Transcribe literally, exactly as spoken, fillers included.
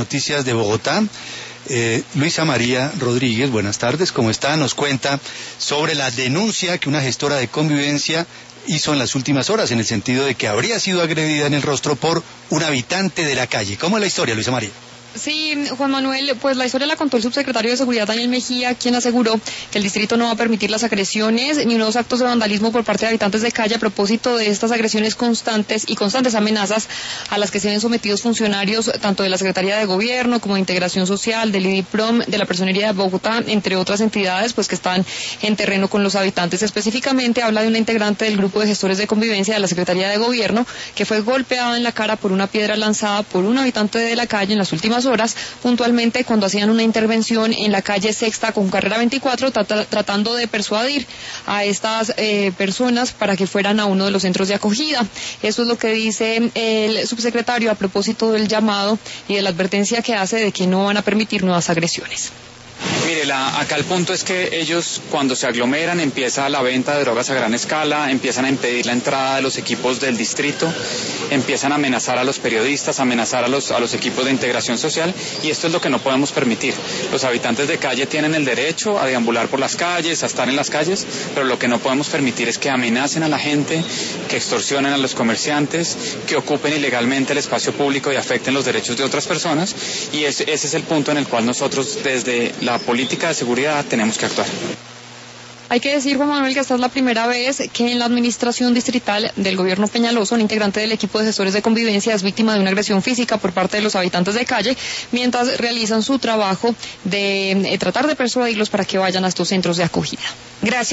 Noticias de Bogotá. Eh, Luisa María Rodríguez, buenas tardes, ¿cómo está? Nos cuenta sobre la denuncia que una gestora de convivencia hizo en las últimas horas, en el sentido de que habría sido agredida en el rostro por un habitante de la calle. ¿Cómo es la historia, Luisa María? Sí, Juan Manuel, pues la historia la contó el subsecretario de Seguridad Daniel Mejía, quien aseguró que el distrito no va a permitir las agresiones ni unos actos de vandalismo por parte de habitantes de calle a propósito de estas agresiones constantes y constantes amenazas a las que se ven sometidos funcionarios tanto de la Secretaría de Gobierno como de Integración Social, del IDIPROM, de la Personería de Bogotá, entre otras entidades pues que están en terreno con los habitantes. Específicamente habla de una integrante del grupo de gestores de convivencia de la Secretaría de Gobierno que fue golpeada en la cara por una piedra lanzada por un habitante de la calle en las últimas horas, puntualmente cuando hacían una intervención en la calle Sexta con carrera veinticuatro, trat tratando de persuadir a estas eh, personas para que fueran a uno de los centros de acogida. Eso es lo que dice el subsecretario a propósito del llamado y de la advertencia que hace de que no van a permitir nuevas agresiones. Mire, la, acá el punto es que ellos cuando se aglomeran empieza la venta de drogas a gran escala, empiezan a impedir la entrada de los equipos del distrito, empiezan a amenazar a los periodistas, a amenazar a los, a los equipos de integración social, y esto es lo que no podemos permitir. Los habitantes de calle tienen el derecho a deambular por las calles, a estar en las calles, pero lo que no podemos permitir es que amenacen a la gente, que extorsionen a los comerciantes, que ocupen ilegalmente el espacio público y afecten los derechos de otras personas, y ese, ese es el punto en el cual nosotros desde la política de seguridad tenemos que actuar. Hay que decir, Juan Manuel, que esta es la primera vez que en la administración distrital del gobierno Peñalosa, un integrante del equipo de gestores de convivencia es víctima de una agresión física por parte de los habitantes de calle, mientras realizan su trabajo de eh, tratar de persuadirlos para que vayan a estos centros de acogida. Gracias.